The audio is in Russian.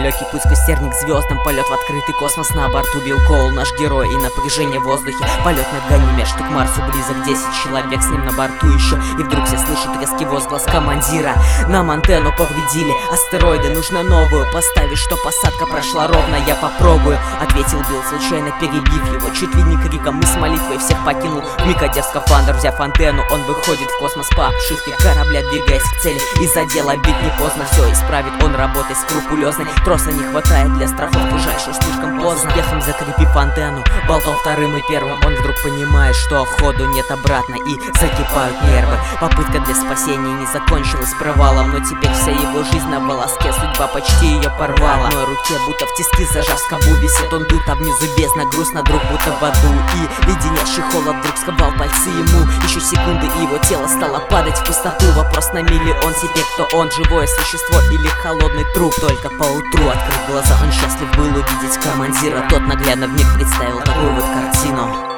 Далекий путь сквозь терник звездам, полет в открытый космос. На борту Билл Коул, наш герой, и напряжение в воздухе. Полет над Ганимед, что к Марсу близок, 10 человек с ним на борту еще. И вдруг все слышат резкий возглас командира: нам антенну повредили, астероиды, нужно новую поставить, что посадка прошла ровно. Я попробую, ответил Билл, случайно перебив его чуть ли не криком и с молитвой всех покинул. Вмиг одев скафандр, взяв антенну, он выходит в космос по обшивке корабля, двигаясь к цели. Из-за дела бить не поздно, все исправит он работой скрупулезной. Троса не хватает для страховки, жаль, что слишком поздно. Успехом закрепив антенну, болтал вторым и первым, он вдруг понимает, что ходу нет обратно, и закипают нервы. Попытка для спасения не закончилась провалом, но теперь вся его жизнь на волоске, судьба почти ее порвала. В одной руке, будто в тиски зажав скобу, висит он тут, а внизу бездна, грустно друг будто в аду. И леденящий холод вдруг сковал пальцы ему. Еще секунды, и его тело стало падать в пустоту. Вопрос на миллион теперь, кто он, живое существо или холодный труп. Только поутру, открыв глаза, он счастлив был увидеть командира. Тот наглядно вмиг представил такую вот картину.